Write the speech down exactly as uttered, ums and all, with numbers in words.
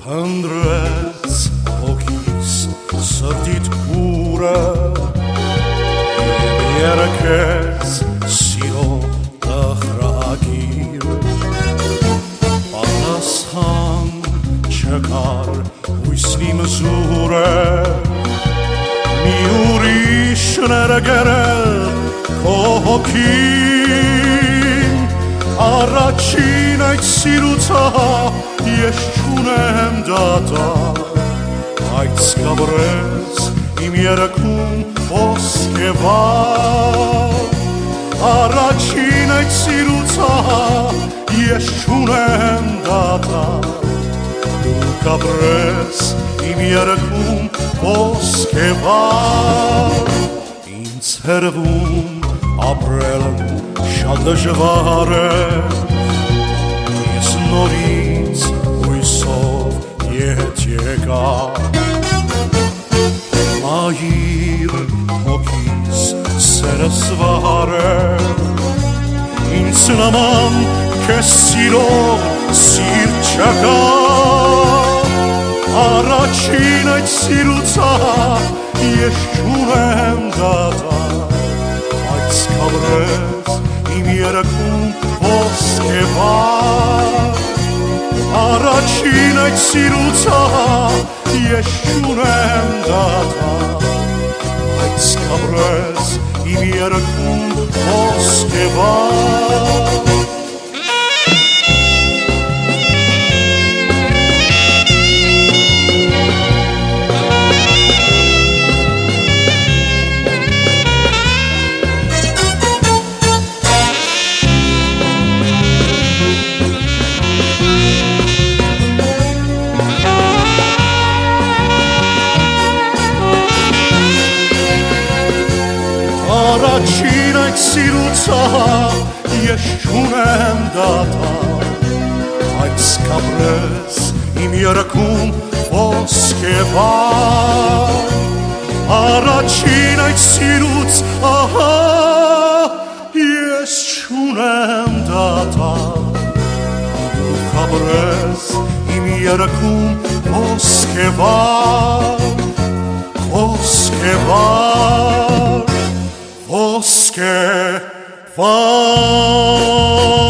Andrés ochis srdit pure Jerkes siro tahragir Parashan čekar ujsnim zure Mi uriš nergerel kohokin Առաջինայց սիրուցա ես չունեմ դատա Այդ սկաբրես իմ երեքում ոսկեվար Առաջինայց սիրուցա ես չունեմ դատա Դու կաբրես իմ երեքում ոսկեվար Ինձ հերվում ապրել շատ դժվար է Ես նորից հույսով ետ եկա Մայիր հոգիս սերս վահար է Ինձ նման քեզ սիրող սիրտ չկա Առաջին այդ սիրուցա ես չունեմ դատա Այդ սկաբրես իմ երեքում ոսկեվար Առաջին այդ սիրուցա ես չունեմ դատա Այդ սկաբրես իմ երեքում ոսկեվար Առաջին այդ սիրուցա ես չունեմ դատա Այդ սկաբրես իմ երեքում ոսկեվար Առաջին այդ սիրուց ահա ես չունեմ դատա Դու կաբրես իմ երեքում ոսկեվար Ոսկեվար Ոսկեվար